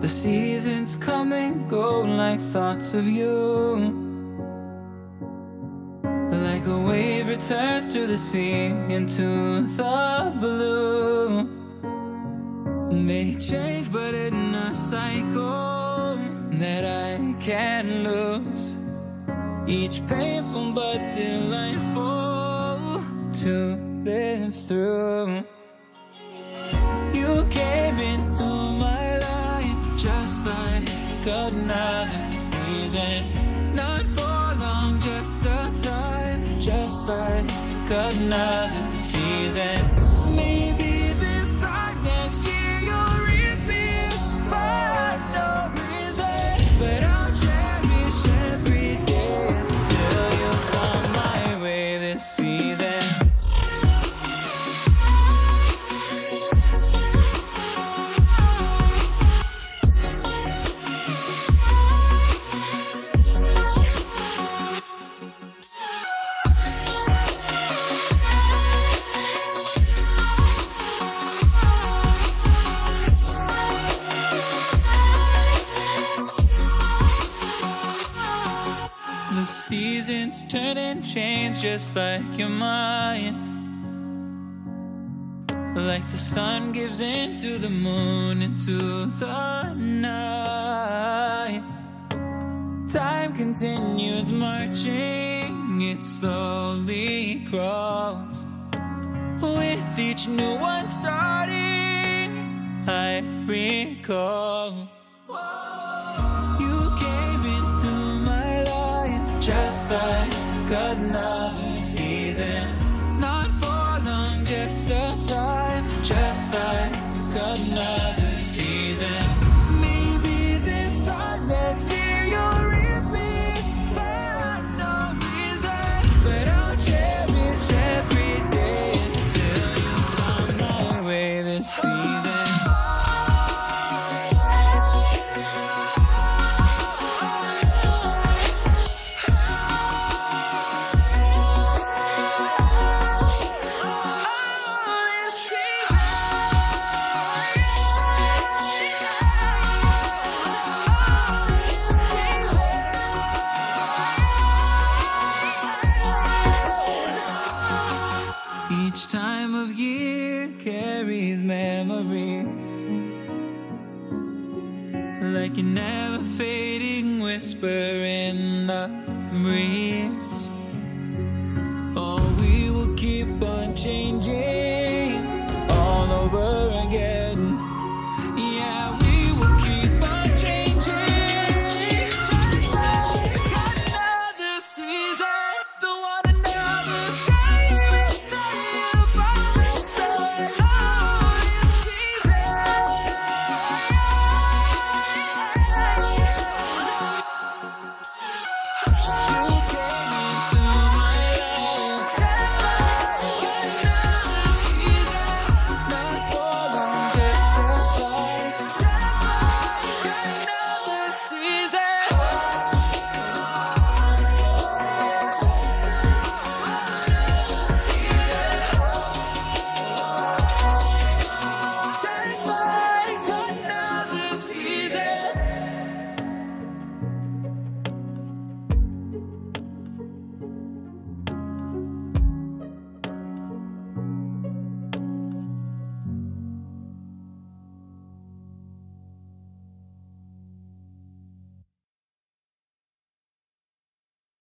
The seasons come and go like thoughts of you. Like a wave returns to the sea, into the blue. They change but in a cycle that I can't lose. Each painful but delightful to live through. You came into my life just like another season. Not for long, just a time, just like another season. Maybe this time next year you'll reap me for no reason, but I'll cherish every day until you come my way this season. The seasons turn and change just like your mind. Like the sun gives into the moon, into the night. Time continues marching, it slowly crawls. With each new one starting, I recall. Just like another season. Not for long, just a time. Just like another season. Maybe this time next year you'll reap me for no reason, but I'll cherish every day until you come my way this season. Each time of year carries memories, like a never fading whisper in the breeze.